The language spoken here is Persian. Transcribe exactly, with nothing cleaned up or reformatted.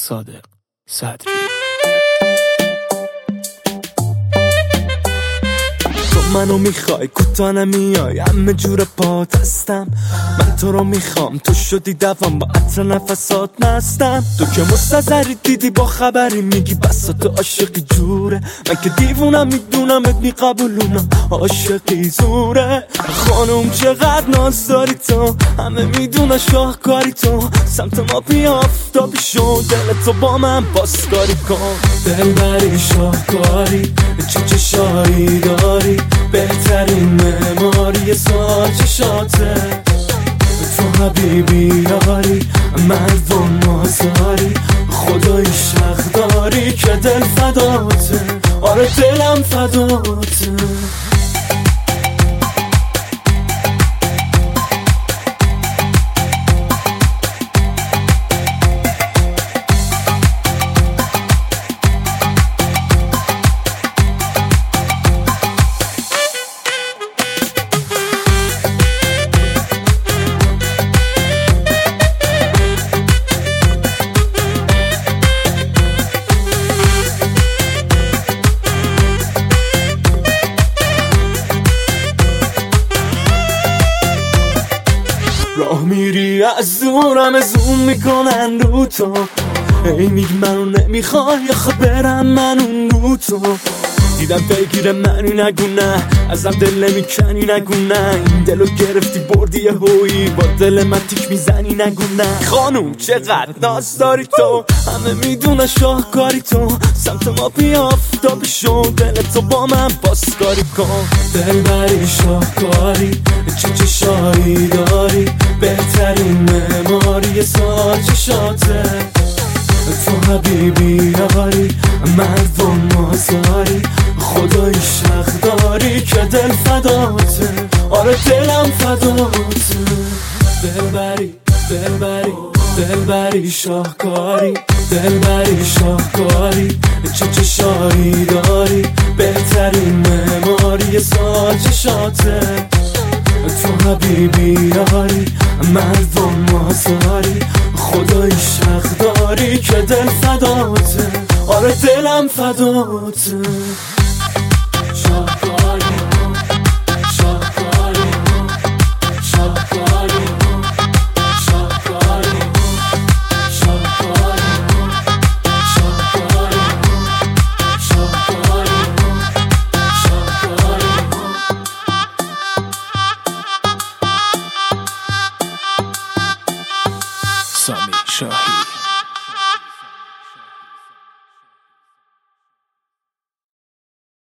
صادق صدری. منو میخوای کوتا نمیای، همه جور پات هستم. من تو رو میخوام، تو شدی دوام، با عطر نفسات نستم. تو که مستظری دیدی با خبری میگی بسات عاشقی جوره. من که دیوونم میدونمت میقبولونم عاشقی زوره. خانم چقدر ناز داری تو، همه میدونه شاهکاری تو. سمت ما بیا آفتابی شو، دلتو با من بازکاری کن. دلبری شاهکاری، چه چشایی داری، بهترین معماری سال چشاته. تو حبیبی یاری، مردم مازاری، خدایی شخ داری که دل فداته. آره دلم فداته. راه میری از دورم زوم میکنن رو تو. ای میگی منو نمیخوای، آخه برم من اون رو تو. دیدم بگیره منی نگو نه، ازم دل نمیکنی نگو نه. این دلو گرفتی بردی یه هویی، با دل من تیک میزنی نگو نه. خانوم چقدر ناز داری تو، همه میدونه شاهکاری تو. سمت ما بیا آفتابی شو، دلتو با من بازکاری کن. دلبری شاهکاری، چه چشایی داری، بهترین معماری سال چشاته. تو حبیبی یاری، مردم مازاری، خدایی شخ داری که دل فداته. آره دلم فداته. دلبری دلبری دلبری شاهکاری، دلبری شاهکاری، چه چشایی داری، بهترین معماری سال چشاته. تو حبیبی یاری، مردم مازاری، خدایی شخ داری که دل فداته. آره دلم فداته. شاهکاری